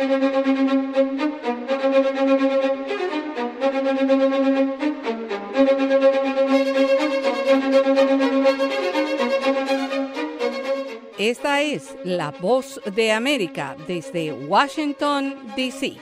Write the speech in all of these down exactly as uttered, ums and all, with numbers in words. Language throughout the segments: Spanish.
Esta es La Voz de América desde Washington, D C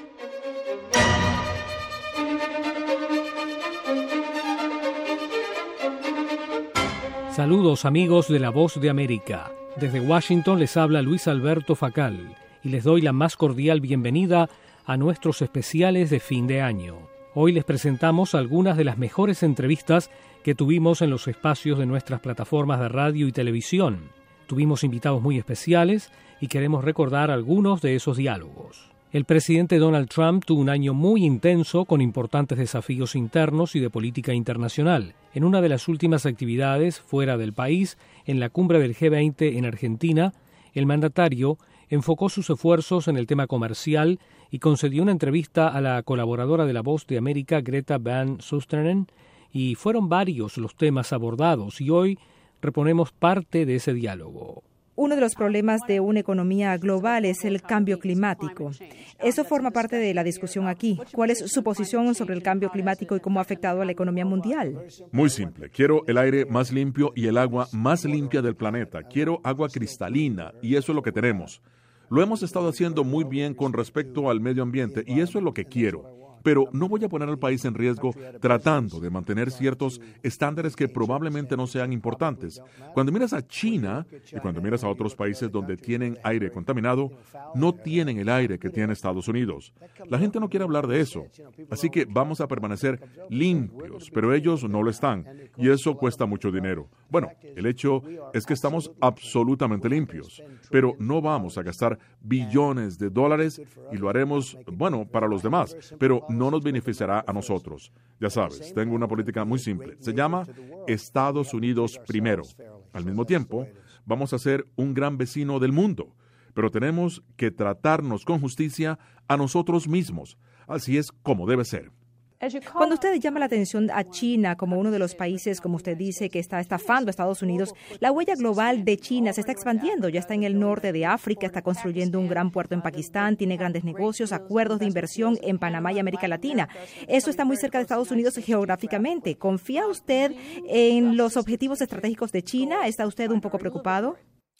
Saludos amigos de La Voz de América. Desde Washington les habla Luis Alberto Facal y les doy la más cordial bienvenida a nuestros especiales de fin de año. Hoy les presentamos algunas de las mejores entrevistas que tuvimos en los espacios de nuestras plataformas de radio y televisión. Tuvimos invitados muy especiales y queremos recordar algunos de esos diálogos. El presidente Donald Trump tuvo un año muy intenso con importantes desafíos internos y de política internacional. En una de las últimas actividades fuera del país, en la cumbre del G veinte en Argentina, el mandatario enfocó sus esfuerzos en el tema comercial y concedió una entrevista a la colaboradora de La Voz de América, Greta Van Susteren, y fueron varios los temas abordados y hoy reponemos parte de ese diálogo. Uno de los problemas de una economía global es el cambio climático. Eso forma parte de la discusión aquí. ¿Cuál es su posición sobre el cambio climático y cómo ha afectado a la economía mundial? Muy simple. Quiero el aire más limpio y el agua más limpia del planeta. Quiero agua cristalina y eso es lo que tenemos. Lo hemos estado haciendo muy bien con respecto al medio ambiente y eso es lo que quiero. Pero no voy a poner al país en riesgo tratando de mantener ciertos estándares que probablemente no sean importantes. Cuando miras a China y cuando miras a otros países donde tienen aire contaminado, no tienen el aire que tiene Estados Unidos. La gente no quiere hablar de eso. Así que vamos a permanecer limpios, pero ellos no lo están. Y eso cuesta mucho dinero. Bueno, el hecho es que estamos absolutamente limpios, pero no vamos a gastar billones de dólares y lo haremos, bueno, para los demás, pero no nos beneficiará a nosotros. Ya sabes, tengo una política muy simple. Se llama Estados Unidos primero. Al mismo tiempo, vamos a ser un gran vecino del mundo, pero tenemos que tratarnos con justicia a nosotros mismos. Así es como debe ser. Cuando usted llama la atención a China como uno de los países, como usted dice, que está estafando a Estados Unidos, la huella global de China se está expandiendo. Ya está en el norte de África, está construyendo un gran puerto en Pakistán, tiene grandes negocios, acuerdos de inversión en Panamá y América Latina. Eso está muy cerca de Estados Unidos geográficamente. ¿Confía usted en los objetivos estratégicos de China? ¿Está usted un poco preocupado?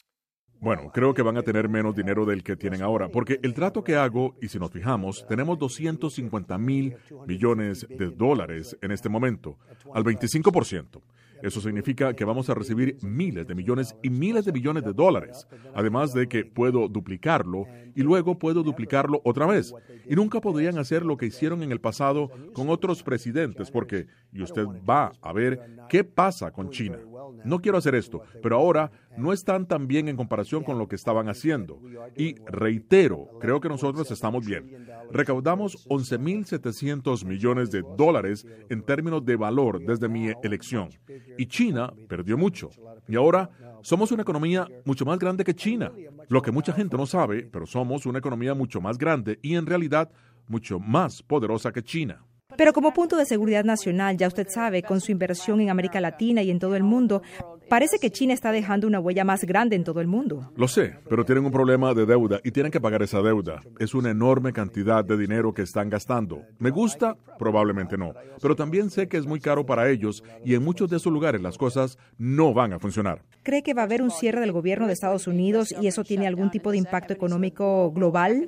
Bueno, creo que van a tener menos dinero del que tienen ahora, porque el trato que hago, y si nos fijamos, tenemos doscientos cincuenta mil millones de dólares en este momento, al veinticinco por ciento. Eso significa que vamos a recibir miles de millones y miles de millones de dólares, además de que puedo duplicarlo y luego puedo duplicarlo otra vez. Y nunca podrían hacer lo que hicieron en el pasado con otros presidentes, porque, y usted va a ver qué pasa con China. No quiero hacer esto, pero ahora no están tan bien en comparación con lo que estaban haciendo. Y reitero, creo que nosotros estamos bien. Recaudamos once mil setecientos millones de dólares en términos de valor desde mi elección. Y China perdió mucho. Y ahora somos una economía mucho más grande que China. Lo que mucha gente no sabe, pero somos una economía mucho más grande y en realidad mucho más poderosa que China. Pero como punto de seguridad nacional, ya usted sabe, con su inversión en América Latina y en todo el mundo, parece que China está dejando una huella más grande en todo el mundo. Lo sé, pero tienen un problema de deuda y tienen que pagar esa deuda. Es una enorme cantidad de dinero que están gastando. ¿Me gusta? Probablemente no. Pero también sé que es muy caro para ellos y en muchos de esos lugares las cosas no van a funcionar. ¿Cree que va a haber un cierre del gobierno de Estados Unidos y eso tiene algún tipo de impacto económico global?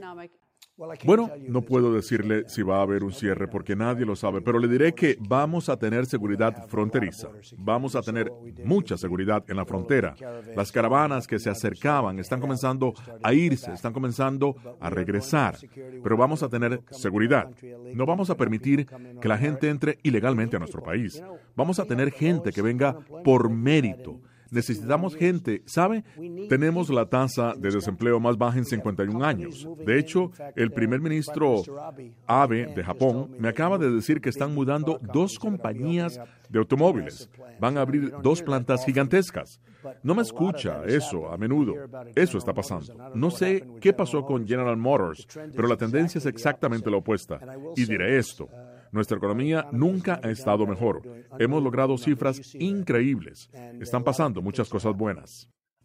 Bueno, no puedo decirle si va a haber un cierre porque nadie lo sabe, pero le diré que vamos a tener seguridad fronteriza. Vamos a tener mucha seguridad en la frontera. Las caravanas que se acercaban están comenzando a irse, están comenzando a regresar, pero vamos a tener seguridad. No vamos a permitir que la gente entre ilegalmente a nuestro país. Vamos a tener gente que venga por mérito. Necesitamos gente, ¿sabe? Tenemos la tasa de desempleo más baja en cincuenta y un años. De hecho, el primer ministro Abe de Japón me acaba de decir que están mudando dos compañías de automóviles. Van a abrir dos plantas gigantescas. No me escucha eso a menudo. Eso está pasando. No sé qué pasó con General Motors, pero la tendencia es exactamente la opuesta. Y diré esto. Nuestra economía nunca ha estado mejor. Hemos logrado cifras increíbles. Están pasando muchas cosas buenas.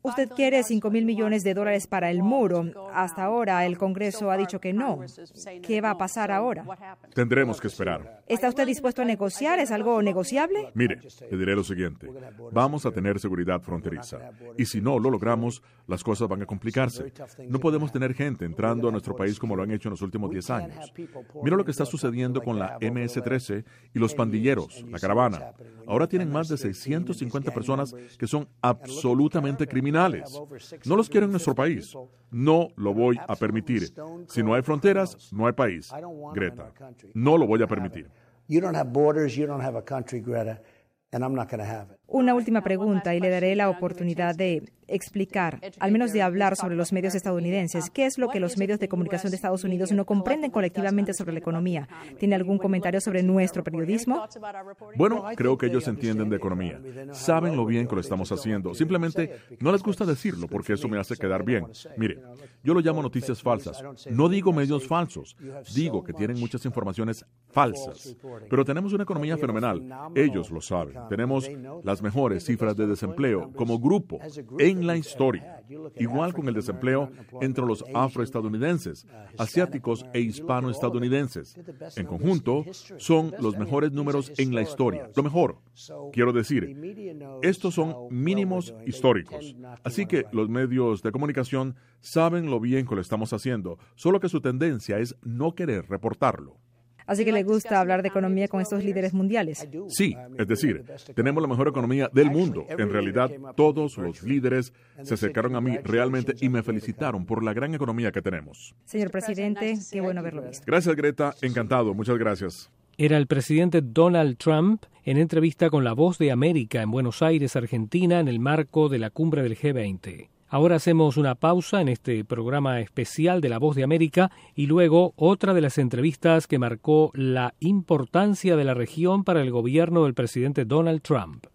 Usted quiere cinco mil millones de dólares para el muro. Hasta ahora el Congreso ha dicho que no. ¿Qué va a pasar ahora? Tendremos que esperar. ¿Está usted dispuesto a negociar? ¿Es algo negociable? Mire, le diré lo siguiente. Vamos a tener seguridad fronteriza. Y si no lo logramos, las cosas van a complicarse. No podemos tener gente entrando a nuestro país como lo han hecho en los últimos diez años. Mira lo que está sucediendo con la eme ese trece y los pandilleros, la caravana. Ahora tienen más de seiscientas cincuenta personas que son absolutamente criminales. No los quiero en nuestro país. No lo voy a permitir. Si no hay fronteras, no hay país. Greta, no lo voy a permitir. You don't have borders, you don't have a country, Greta, and I'm not going to have it. Una última pregunta y le daré la oportunidad de explicar, al menos de hablar sobre los medios estadounidenses. ¿Qué es lo que los medios de comunicación de Estados Unidos no comprenden colectivamente sobre la economía? ¿Tiene algún comentario sobre nuestro periodismo? Bueno, creo que ellos entienden de economía. Saben lo bien que lo estamos haciendo. Simplemente no les gusta decirlo porque eso me hace quedar bien. Mire, yo lo llamo noticias falsas. No digo medios falsos. Digo que tienen muchas informaciones falsas. Pero tenemos una economía fenomenal. Ellos lo saben. Tenemos las mejores cifras de desempleo como grupo en la historia, igual con el desempleo entre los afroestadounidenses, asiáticos e hispanoestadounidenses. En conjunto, son los mejores números en la historia. Lo mejor, quiero decir, estos son mínimos históricos. Así que los medios de comunicación saben lo bien que lo estamos haciendo, solo que su tendencia es no querer reportarlo. Así que le gusta hablar de economía con estos líderes mundiales. Sí, es decir, tenemos la mejor economía del mundo. En realidad, todos los líderes se acercaron a mí realmente y me felicitaron por la gran economía que tenemos. Señor presidente, qué bueno haberlo visto. Gracias, Greta. Encantado. Muchas gracias. Era el presidente Donald Trump en entrevista con La Voz de América en Buenos Aires, Argentina, en el marco de la cumbre del G veinte. Ahora hacemos una pausa en este programa especial de La Voz de América y luego otra de las entrevistas que marcó la importancia de la región para el gobierno del presidente Donald Trump.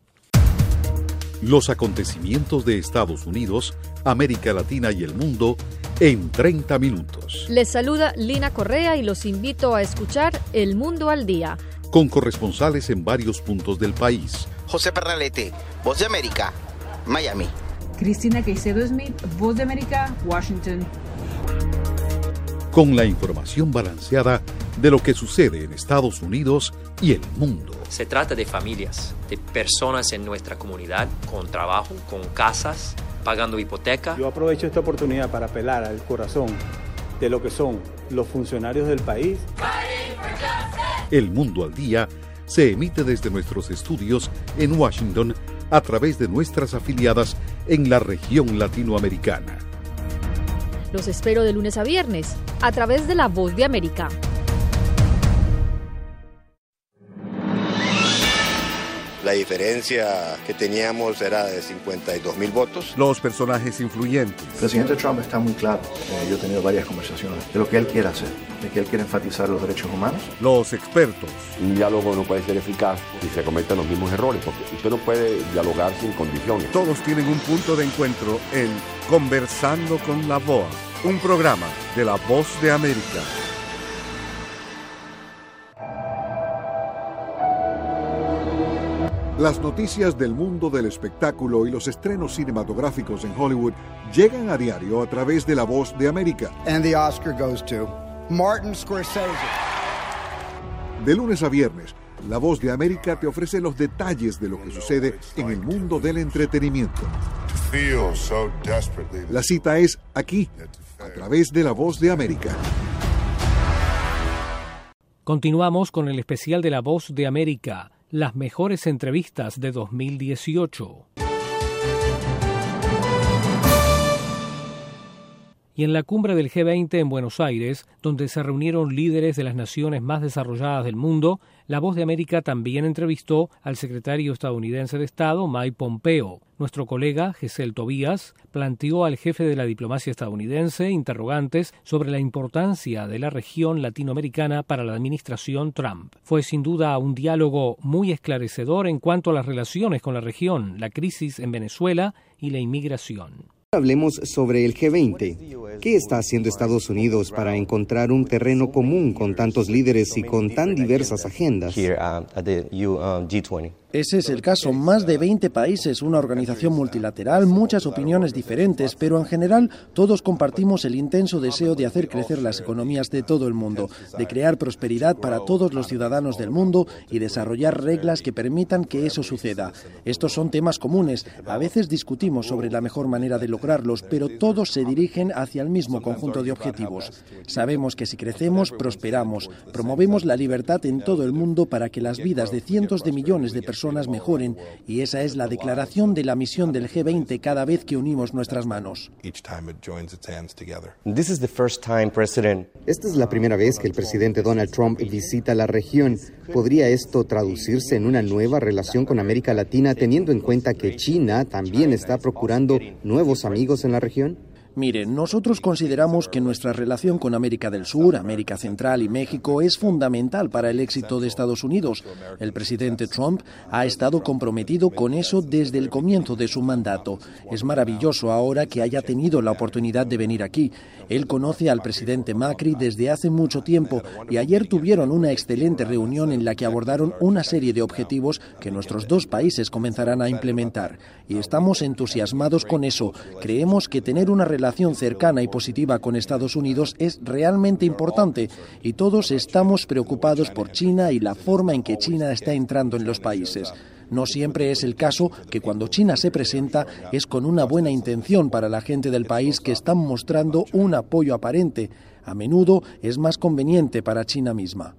Los acontecimientos de Estados Unidos, América Latina y el mundo en treinta minutos. Les saluda Lina Correa y los invito a escuchar El Mundo al Día. Con corresponsales en varios puntos del país. José Pernalete, Voz de América, Miami. Cristina Caicedo Smith, Voz de América, Washington. Con la información balanceada de lo que sucede en Estados Unidos y el mundo. Se trata de familias, de personas en nuestra comunidad, con trabajo, con casas, pagando hipoteca. Yo aprovecho esta oportunidad para apelar al corazón de lo que son los funcionarios del país. El Mundo al Día se emite desde nuestros estudios en Washington a través de nuestras afiliadas en la región latinoamericana. Los espero de lunes a viernes a través de La Voz de América. La diferencia que teníamos era de cincuenta y dos mil votos. Los personajes influyentes. El presidente Trump está muy claro. Eh, yo he tenido varias conversaciones de lo que él quiere hacer, de que él quiere enfatizar los derechos humanos. Los expertos. Un diálogo no puede ser eficaz si se cometen los mismos errores, porque usted no puede dialogar sin condiciones. Todos tienen un punto de encuentro en Conversando con la V O A, un programa de La Voz de América. Las noticias del mundo del espectáculo y los estrenos cinematográficos en Hollywood llegan a diario a través de La Voz de América. And the Oscar goes to Martin Scorsese. De lunes a viernes, La Voz de América te ofrece los detalles de lo que sucede en el mundo del entretenimiento. La cita es aquí, a través de La Voz de América. Continuamos con el especial de La Voz de América. Las mejores entrevistas de dos mil dieciocho. Y en la cumbre del G veinte en Buenos Aires, donde se reunieron líderes de las naciones más desarrolladas del mundo, La Voz de América también entrevistó al secretario estadounidense de Estado, Mike Pompeo. Nuestro colega, Gesell Tobías, planteó al jefe de la diplomacia estadounidense interrogantes sobre la importancia de la región latinoamericana para la administración Trump. Fue sin duda un diálogo muy esclarecedor en cuanto a las relaciones con la región, la crisis en Venezuela y la inmigración. Hablemos sobre el G veinte. ¿Qué está haciendo Estados Unidos para encontrar un terreno común con tantos líderes y con tan diversas agendas? Here, uh, at the G twenty. Ese es el caso. Más de veinte países, una organización multilateral, muchas opiniones diferentes, pero en general todos compartimos el intenso deseo de hacer crecer las economías de todo el mundo, de crear prosperidad para todos los ciudadanos del mundo y desarrollar reglas que permitan que eso suceda. Estos son temas comunes. A veces discutimos sobre la mejor manera de lograrlos, pero todos se dirigen hacia el mismo conjunto de objetivos. Sabemos que si crecemos, prosperamos. Promovemos la libertad en todo el mundo para que las vidas de cientos de millones de personas mejoren, y esa es la declaración de la misión del G veinte cada vez que unimos nuestras manos. Esta es la primera vez que el presidente Donald Trump visita la región. ¿Podría esto traducirse en una nueva relación con América Latina, teniendo en cuenta que China también está procurando nuevos amigos en la región? Mire, nosotros consideramos que nuestra relación con América del Sur, América Central y México es fundamental para el éxito de Estados Unidos. El presidente Trump ha estado comprometido con eso desde el comienzo de su mandato. Es maravilloso ahora que haya tenido la oportunidad de venir aquí. Él conoce al presidente Macri desde hace mucho tiempo y ayer tuvieron una excelente reunión en la que abordaron una serie de objetivos que nuestros dos países comenzarán a implementar. Y estamos entusiasmados con eso. Creemos que tener una relación relación cercana y positiva con Estados Unidos es realmente importante y todos estamos preocupados por China y la forma en que China está entrando en los países. No siempre es el caso que cuando China se presenta es con una buena intención para la gente del país que están mostrando un apoyo aparente. A menudo es más conveniente para China misma.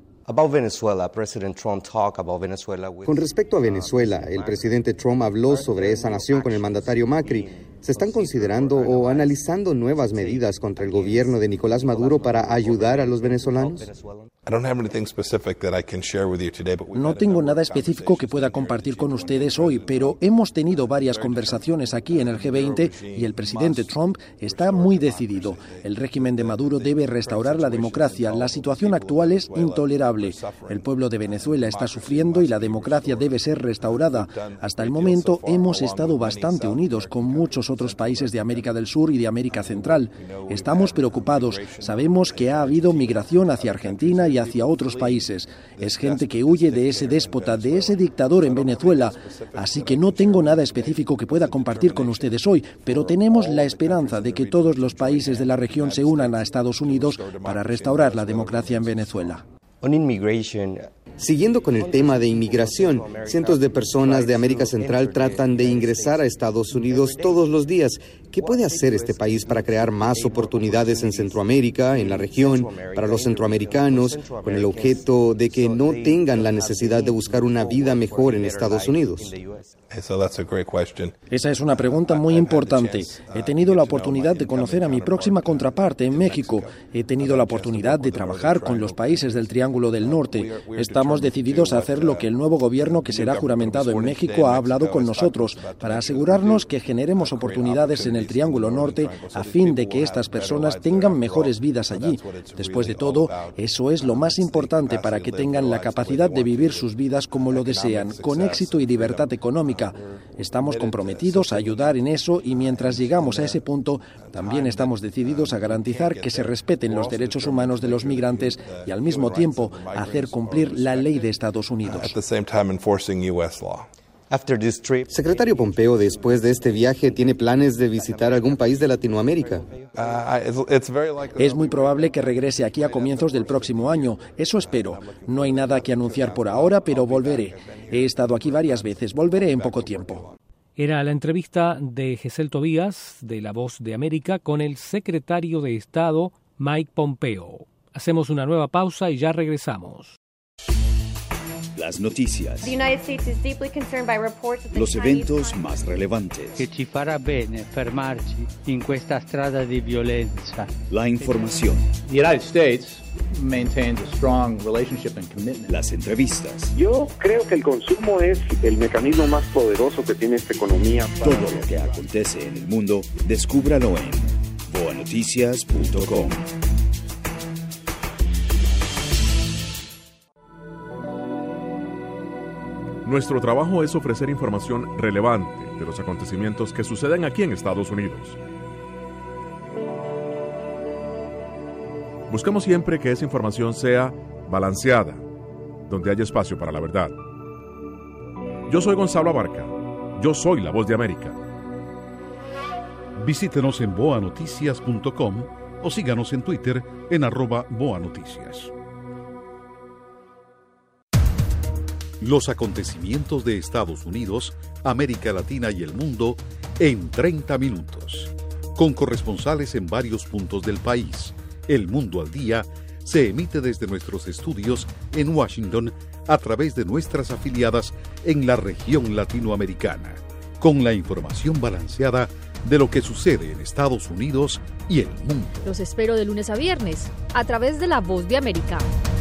Con respecto a Venezuela, el presidente Trump habló sobre esa nación con el mandatario Macri. ¿Se están considerando o analizando nuevas medidas contra el gobierno de Nicolás Maduro para ayudar a los venezolanos? No tengo nada específico que pueda compartir con ustedes hoy, pero hemos tenido varias conversaciones aquí en el G veinte y el presidente Trump está muy decidido. El régimen de Maduro debe restaurar la democracia. La situación actual es intolerable. El pueblo de Venezuela está sufriendo y la democracia debe ser restaurada. Hasta el momento hemos estado bastante unidos con muchos otros países de América del Sur y de América Central. Estamos preocupados. Sabemos que ha habido migración hacia Argentina y hacia otros países. Es gente que huye de ese déspota, de ese dictador en Venezuela. Así que no tengo nada específico que pueda compartir con ustedes hoy, pero tenemos la esperanza de que todos los países de la región se unan a Estados Unidos para restaurar la democracia en Venezuela. Siguiendo con el tema de inmigración, cientos de personas de América Central tratan de ingresar a Estados Unidos todos los días. ¿Qué puede hacer este país para crear más oportunidades en Centroamérica, en la región, para los centroamericanos, con el objeto de que no tengan la necesidad de buscar una vida mejor en Estados Unidos? Esa es una pregunta muy importante. He tenido la oportunidad de conocer a mi próxima contraparte en México. He tenido la oportunidad de trabajar con los países del Triángulo del Norte. Estamos decididos a hacer lo que el nuevo gobierno que será juramentado en México ha hablado con nosotros, para asegurarnos que generemos oportunidades en el Triángulo Norte a fin de que estas personas tengan mejores vidas allí. Después de todo, eso es lo más importante para que tengan la capacidad de vivir sus vidas como lo desean, con éxito y libertad económica. Estamos comprometidos a ayudar en eso y mientras llegamos a ese punto, también estamos decididos a garantizar que se respeten los derechos humanos de los migrantes y al mismo tiempo hacer cumplir la ley de Estados Unidos. Secretario Pompeo, después de este viaje, ¿tiene planes de visitar algún país de Latinoamérica? Es muy probable que regrese aquí a comienzos del próximo año. Eso espero. No hay nada que anunciar por ahora, pero volveré. He estado aquí varias veces. Volveré en poco tiempo. Era la entrevista de Gesell Tobías, de La Voz de América, con el secretario de Estado, Mike Pompeo. Hacemos una nueva pausa y ya regresamos. Las noticias, los eventos más relevantes, que ci farà bene fermarci in questa strada di violenza. La información, The United States maintains a strong relationship and commitment. Las entrevistas. Yo creo que el consumo es el mecanismo más poderoso que tiene esta economía. Para... Todo lo que acontece en el mundo, descúbralo en boa noticias punto com. Nuestro trabajo es ofrecer información relevante de los acontecimientos que suceden aquí en Estados Unidos. Buscamos siempre que esa información sea balanceada, donde haya espacio para la verdad. Yo soy Gonzalo Abarca. Yo soy la Voz de América. Visítenos en boa noticias punto com o síganos en Twitter en arroba boanoticias. Los acontecimientos de Estados Unidos, América Latina y el mundo en treinta minutos. Con corresponsales en varios puntos del país. El Mundo al Día se emite desde nuestros estudios en Washington a través de nuestras afiliadas en la región latinoamericana, con la información balanceada de lo que sucede en Estados Unidos y el mundo. Los espero de lunes a viernes a través de La Voz de América.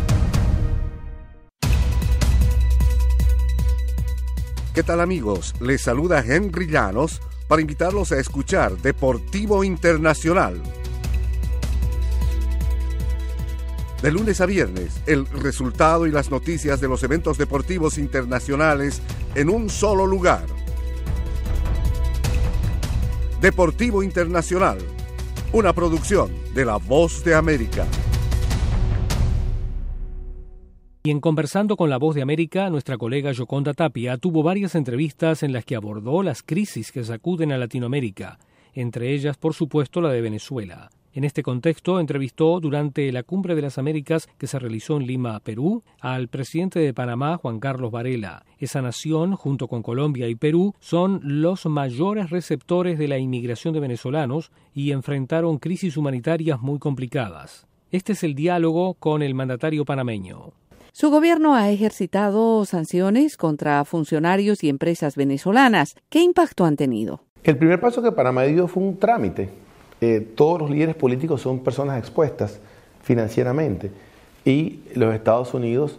¿Qué tal, amigos? Les saluda Henry Llanos para invitarlos a escuchar Deportivo Internacional. De lunes a viernes, el resultado y las noticias de los eventos deportivos internacionales en un solo lugar. Deportivo Internacional, una producción de La Voz de América. Y en Conversando con la Voz de América, nuestra colega Yoconda Tapia tuvo varias entrevistas en las que abordó las crisis que sacuden a Latinoamérica, entre ellas, por supuesto, la de Venezuela. En este contexto, entrevistó durante la Cumbre de las Américas que se realizó en Lima, Perú, al presidente de Panamá, Juan Carlos Varela. Esa nación, junto con Colombia y Perú, son los mayores receptores de la inmigración de venezolanos y enfrentaron crisis humanitarias muy complicadas. Este es el diálogo con el mandatario panameño. Su gobierno ha ejercitado sanciones contra funcionarios y empresas venezolanas. ¿Qué impacto han tenido? El primer paso que Panamá dio fue un trámite. Eh, todos los líderes políticos son personas expuestas financieramente y los Estados Unidos,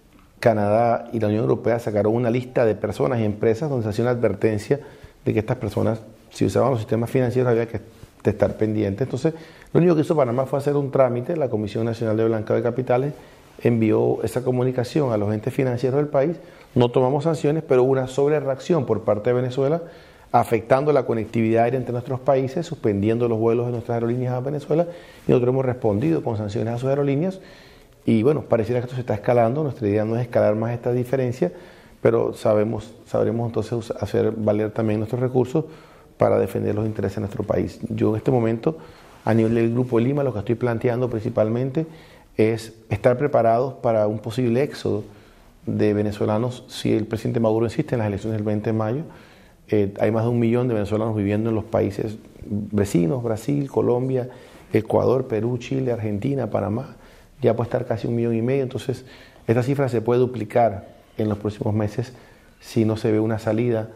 Canadá y la Unión Europea sacaron una lista de personas y empresas donde se hacía una advertencia de que estas personas, si usaban los sistemas financieros, había que estar pendientes. Entonces, lo único que hizo Panamá fue hacer un trámite. La Comisión Nacional de Blanqueo de Capitales envió esa comunicación a los entes financieros del país. No tomamos sanciones, pero hubo una sobrereacción por parte de Venezuela, afectando la conectividad aérea entre nuestros países, suspendiendo los vuelos de nuestras aerolíneas a Venezuela, y nosotros hemos respondido con sanciones a sus aerolíneas, y bueno, pareciera que esto se está escalando. Nuestra idea no es escalar más esta diferencia, pero sabemos, sabremos entonces hacer valer también nuestros recursos para defender los intereses de nuestro país. Yo en este momento, a nivel del Grupo de Lima, lo que estoy planteando principalmente es estar preparados para un posible éxodo de venezolanos si el presidente Maduro insiste en las elecciones del veinte de mayo. Eh, hay más de un millón de venezolanos viviendo en los países vecinos, Brasil, Colombia, Ecuador, Perú, Chile, Argentina, Panamá. Ya puede estar casi un millón y medio. Entonces, esta cifra se puede duplicar en los próximos meses si no se ve una salida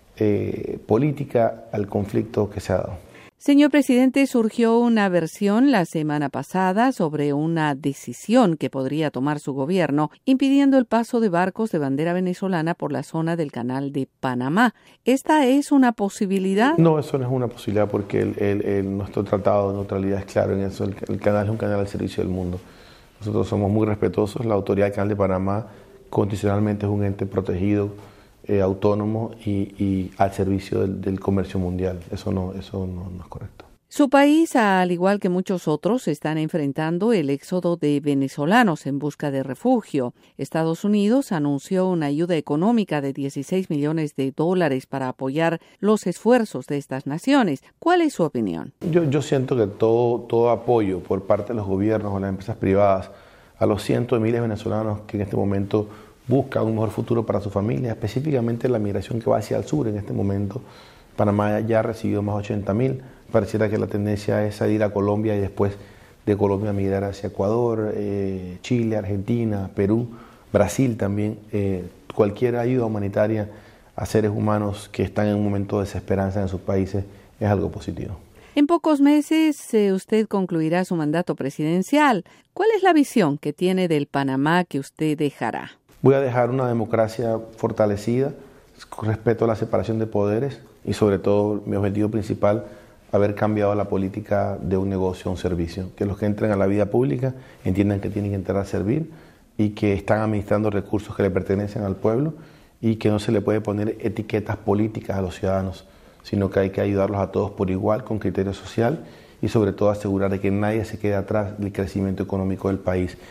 eh, política al conflicto que se ha dado. Señor presidente, surgió una versión la semana pasada sobre una decisión que podría tomar su gobierno impidiendo el paso de barcos de bandera venezolana por la zona del Canal de Panamá. ¿Esta es una posibilidad? No, eso no es una posibilidad porque el, el, el, nuestro tratado de neutralidad es claro en eso. El, el canal es un canal al servicio del mundo. Nosotros somos muy respetuosos. La autoridad del Canal de Panamá constitucionalmente es un ente protegido, Eh, autónomo y, y al servicio del, del comercio mundial. Eso no, eso no, no es correcto. Su país, al igual que muchos otros, están enfrentando el éxodo de venezolanos en busca de refugio. Estados Unidos anunció una ayuda económica de dieciséis millones de dólares para apoyar los esfuerzos de estas naciones. ¿Cuál es su opinión? Yo, yo siento que todo, todo apoyo por parte de los gobiernos o las empresas privadas a los cientos de miles de venezolanos que en este momento busca un mejor futuro para su familia, específicamente la migración que va hacia el sur en este momento. Panamá ya ha recibido más de ochenta mil, pareciera que la tendencia es salir a Colombia y después de Colombia migrar hacia Ecuador, eh, Chile, Argentina, Perú, Brasil también. Eh, cualquier ayuda humanitaria a seres humanos que están en un momento de desesperanza en sus países es algo positivo. En pocos meses eh, usted concluirá su mandato presidencial. ¿Cuál es la visión que tiene del Panamá que usted dejará? Voy a dejar una democracia fortalecida, con respeto a la separación de poderes y sobre todo mi objetivo principal, haber cambiado la política de un negocio a un servicio. Que los que entren a la vida pública entiendan que tienen que entrar a servir y que están administrando recursos que le pertenecen al pueblo y que no se le puede poner etiquetas políticas a los ciudadanos, sino que hay que ayudarlos a todos por igual, con criterio social y sobre todo asegurar de que nadie se quede atrás del crecimiento económico del país.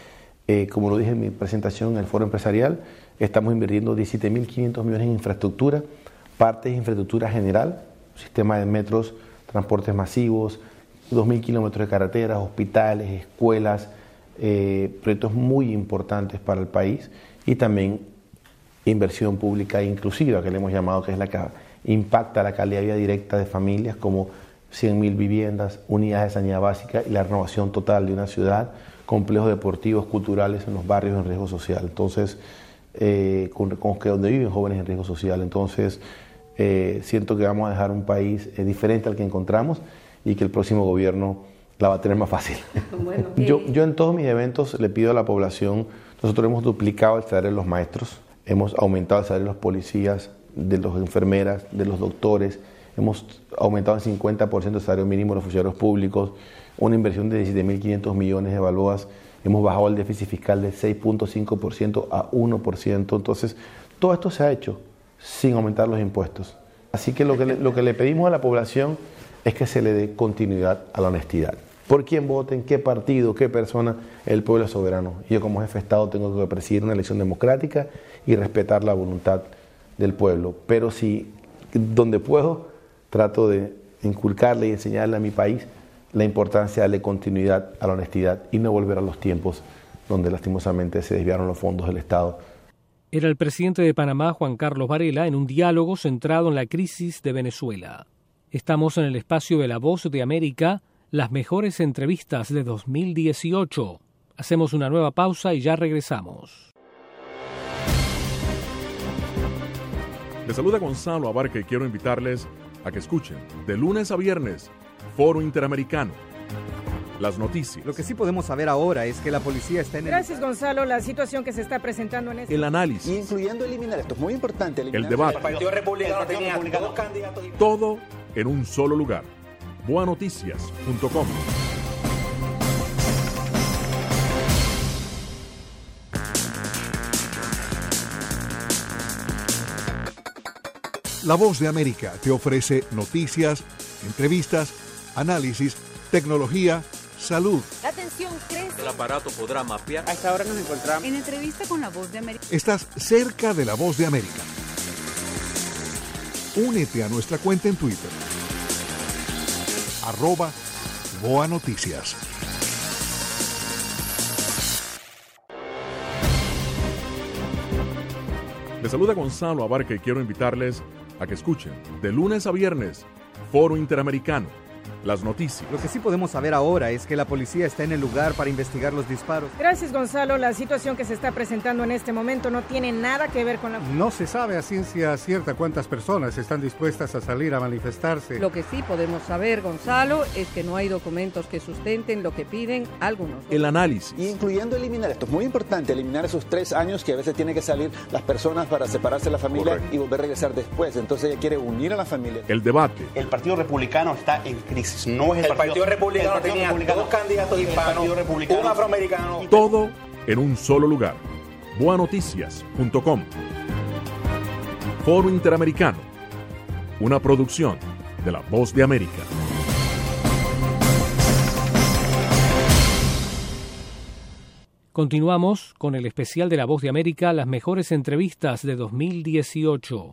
Eh, como lo dije en mi presentación en el foro empresarial, estamos invirtiendo diecisiete mil quinientos millones en infraestructura, parte de infraestructura general, sistema de metros, transportes masivos, dos mil kilómetros de carreteras, hospitales, escuelas, eh, proyectos muy importantes para el país, y también inversión pública inclusiva, que le hemos llamado, que es la que impacta la calidad de vida directa de familias, como cien mil viviendas, unidades de sanidad básica y la renovación total de una ciudad, complejos deportivos, culturales en los barrios en riesgo social. Entonces, eh, con, con que donde viven jóvenes en riesgo social. Entonces, eh, siento que vamos a dejar un país eh, diferente al que encontramos, y que el próximo gobierno la va a tener más fácil. Bueno, eh... yo, yo en todos mis eventos le pido a la población, nosotros hemos duplicado el salario de los maestros, hemos aumentado el salario de los policías, de las enfermeras, de los doctores, hemos aumentado en cincuenta por ciento el salario mínimo de los funcionarios públicos, una inversión de diecisiete mil quinientos millones de balboas, hemos bajado el déficit fiscal de seis punto cinco por ciento a uno por ciento, entonces todo esto se ha hecho sin aumentar los impuestos. Así que lo que le, lo que le pedimos a la población es que se le dé continuidad a la honestidad. Por quién voten, qué partido, qué persona, el pueblo es soberano. Y yo como jefe de Estado tengo que presidir una elección democrática y respetar la voluntad del pueblo. Pero si, donde puedo, trato de inculcarle y enseñarle a mi país la importancia de darle continuidad a la honestidad y no volver a los tiempos donde lastimosamente se desviaron los fondos del Estado. Era el presidente de Panamá, Juan Carlos Varela, en un diálogo centrado en la crisis de Venezuela. Estamos en el espacio de La Voz de América, las mejores entrevistas de dos mil dieciocho. Hacemos una nueva pausa y ya regresamos. Les saluda Gonzalo Abarca y quiero invitarles a que escuchen de lunes a viernes Foro Interamericano. Las noticias. Lo que sí podemos saber ahora es que la policía está en el... Gracias, Gonzalo. La situación que se está presentando en este... El análisis. Incluyendo eliminar, esto es muy importante, eliminar... El debate. El Partido Republicano tenía dos candidatos... Todo en un solo lugar. boa noticias punto com. La Voz de América te ofrece noticias, entrevistas, análisis, tecnología, salud. La atención crece. El aparato podrá mapear. A esta hora nos encontramos en entrevista con La Voz de América. Estás cerca de La Voz de América. Únete a nuestra cuenta en Twitter. Arroba Boa Noticias. Les saluda Gonzalo Abarca y quiero invitarles a que escuchen de lunes a viernes Foro Interamericano. Las noticias. Lo que sí podemos saber ahora es que la policía está en el lugar para investigar los disparos. Gracias, Gonzalo. La situación que se está presentando en este momento no tiene nada que ver con la... No se sabe a ciencia cierta cuántas personas están dispuestas a salir a manifestarse. Lo que sí podemos saber, Gonzalo, es que no hay documentos que sustenten lo que piden algunos. El análisis. Incluyendo eliminar, esto es muy importante, eliminar esos tres años que a veces tienen que salir las personas para separarse de la familia. Correcto. Y volver a regresar después. Entonces ella quiere unir a la familia. El debate. El Partido Republicano está en crisis. No es el, el Partido, partido Republicano el partido tenía republicano, dos candidatos hispanos, un afroamericano. Todo en un solo lugar. boa noticias punto com. Foro Interamericano. Una producción de La Voz de América. Continuamos con el especial de La Voz de América, las mejores entrevistas de dos mil dieciocho.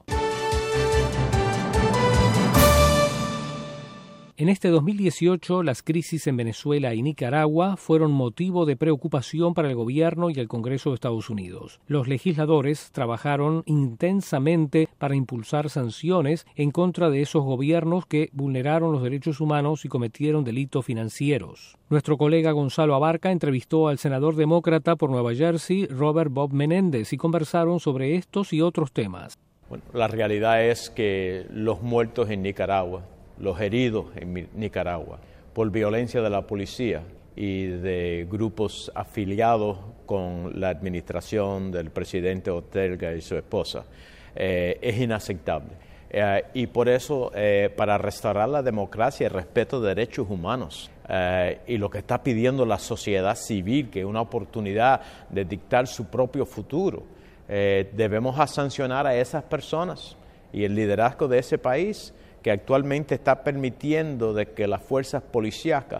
En este dos mil dieciocho, las crisis en Venezuela y Nicaragua fueron motivo de preocupación para el gobierno y el Congreso de Estados Unidos. Los legisladores trabajaron intensamente para impulsar sanciones en contra de esos gobiernos que vulneraron los derechos humanos y cometieron delitos financieros. Nuestro colega Gonzalo Abarca entrevistó al senador demócrata por Nueva Jersey, Robert Bob Menéndez, y conversaron sobre estos y otros temas. Bueno, la realidad es que los muertos en Nicaragua, los heridos en Nicaragua por violencia de la policía y de grupos afiliados con la administración del presidente Ortega y su esposa, eh, es inaceptable. Eh, y por eso, eh, para restaurar la democracia y el respeto de derechos humanos, eh, y lo que está pidiendo la sociedad civil, que es una oportunidad de dictar su propio futuro, eh, debemos a sancionar a esas personas y el liderazgo de ese país, que actualmente está permitiendo de que las fuerzas policíacas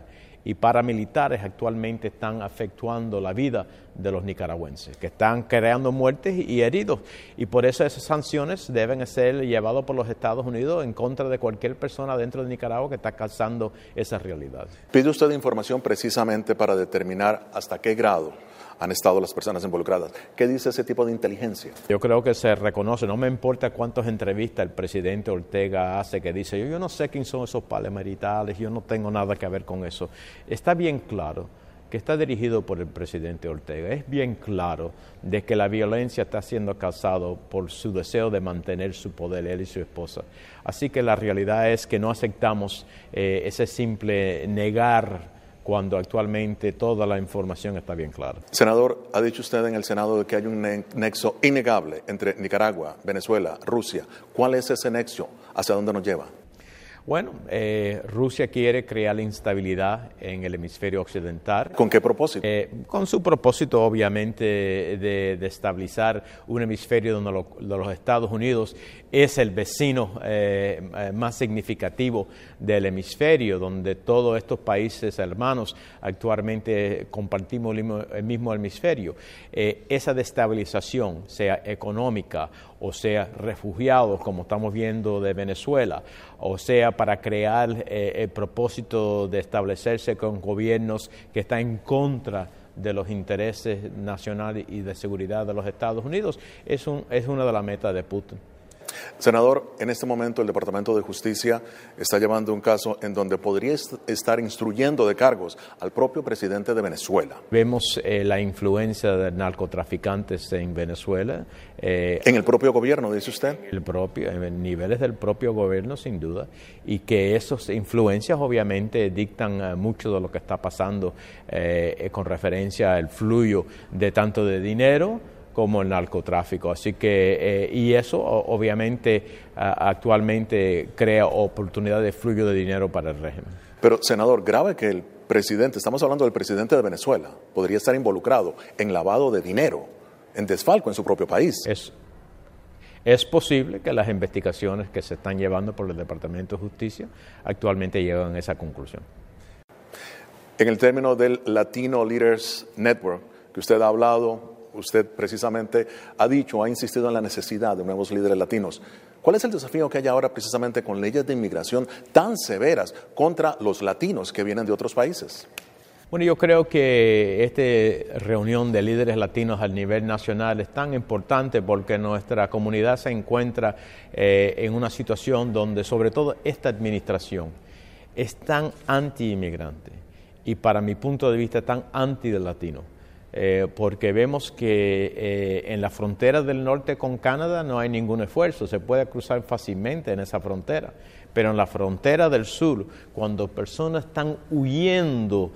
y paramilitares actualmente están afectuando la vida de los nicaragüenses, que están creando muertes y heridos. Y por eso esas sanciones deben ser llevadas por los Estados Unidos en contra de cualquier persona dentro de Nicaragua que está causando esa realidad. ¿Pide usted información precisamente para determinar hasta qué grado han estado las personas involucradas? ¿Qué dice ese tipo de inteligencia? Yo creo que se reconoce, no me importa cuántas entrevistas el presidente Ortega hace, que dice, yo, yo no sé quién son esos paramilitares, yo no tengo nada que ver con eso. Está bien claro que está dirigido por el presidente Ortega. Es bien claro de que la violencia está siendo causada por su deseo de mantener su poder, él y su esposa. Así que la realidad es que no aceptamos eh, ese simple negar cuando actualmente toda la información está bien clara. Senador, ha dicho usted en el Senado que hay un nexo innegable entre Nicaragua, Venezuela, Rusia. ¿Cuál es ese nexo? ¿Hacia dónde nos lleva? Bueno, eh, Rusia quiere crear instabilidad en el hemisferio occidental. ¿Con qué propósito? Eh, con su propósito, obviamente, de, de estabilizar un hemisferio donde lo, de los Estados Unidos es el vecino eh, más significativo del hemisferio, donde todos estos países hermanos actualmente compartimos el mismo, el mismo hemisferio. Eh, esa destabilización, sea económica o sea refugiados, como estamos viendo de Venezuela, o sea para crear eh, el propósito de establecerse con gobiernos que están en contra de los intereses nacionales y de seguridad de los Estados Unidos, es, un, es una de las metas de Putin. Senador, en este momento el Departamento de Justicia está llevando un caso en donde podría estar instruyendo de cargos al propio presidente de Venezuela. Vemos eh, la influencia de narcotraficantes en Venezuela. Eh, ¿En el propio gobierno, dice usted? El propio, en niveles del propio gobierno, sin duda, y que esas influencias obviamente dictan uh, mucho de lo que está pasando eh, con referencia al flujo de tanto de dinero como el narcotráfico. Así que, eh, y eso obviamente a, actualmente crea oportunidad de flujo de dinero para el régimen. Pero, senador, grave que el presidente, estamos hablando del presidente de Venezuela, podría estar involucrado en lavado de dinero, en desfalco en su propio país. Es, es posible que las investigaciones que se están llevando por el Departamento de Justicia actualmente lleguen a esa conclusión. En el término del Latino Leaders Network, que usted ha hablado, usted precisamente ha dicho, ha insistido en la necesidad de nuevos líderes latinos. ¿Cuál es el desafío que hay ahora precisamente con leyes de inmigración tan severas contra los latinos que vienen de otros países? Bueno, yo creo que esta reunión de líderes latinos a nivel nacional es tan importante porque nuestra comunidad se encuentra eh, en una situación donde sobre todo esta administración es tan anti-inmigrante y para mi punto de vista tan anti-latino. Eh, porque vemos que eh, en la frontera del norte con Canadá no hay ningún esfuerzo, se puede cruzar fácilmente en esa frontera, pero en la frontera del sur, cuando personas están huyendo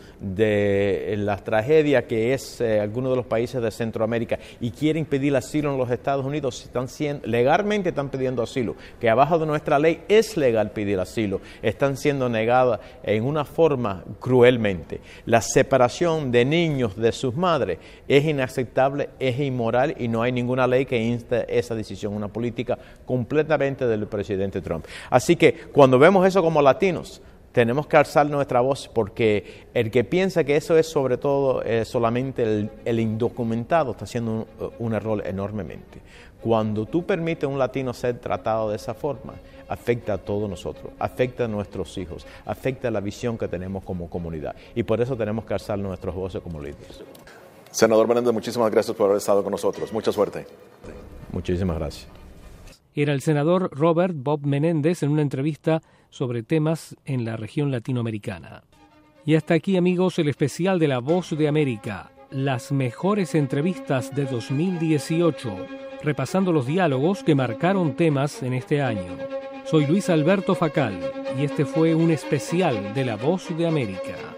de la tragedia que es eh, algunos de los países de Centroamérica y quieren pedir asilo en los Estados Unidos, están siendo, legalmente están pidiendo asilo, que abajo de nuestra ley es legal pedir asilo, están siendo negadas en una forma cruelmente. La separación de niños de sus madres es inaceptable, es inmoral y no hay ninguna ley que inste esa decisión, una política completamente del presidente Trump. Así que cuando vemos eso como latinos, tenemos que alzar nuestra voz porque el que piensa que eso es sobre todo eh, solamente el, el indocumentado está haciendo un, un error enormemente. Cuando tú permites a un latino ser tratado de esa forma, afecta a todos nosotros, afecta a nuestros hijos, afecta a la visión que tenemos como comunidad y por eso tenemos que alzar nuestras voces como líderes. Senador Menéndez, muchísimas gracias por haber estado con nosotros. Mucha suerte. Muchísimas gracias. Era el senador Robert Bob Menéndez en una entrevista sobre temas en la región latinoamericana. Y hasta aquí, amigos, el especial de La Voz de América, las mejores entrevistas de dos mil dieciocho, repasando los diálogos que marcaron temas en este año. Soy Luis Alberto Facal y este fue un especial de La Voz de América.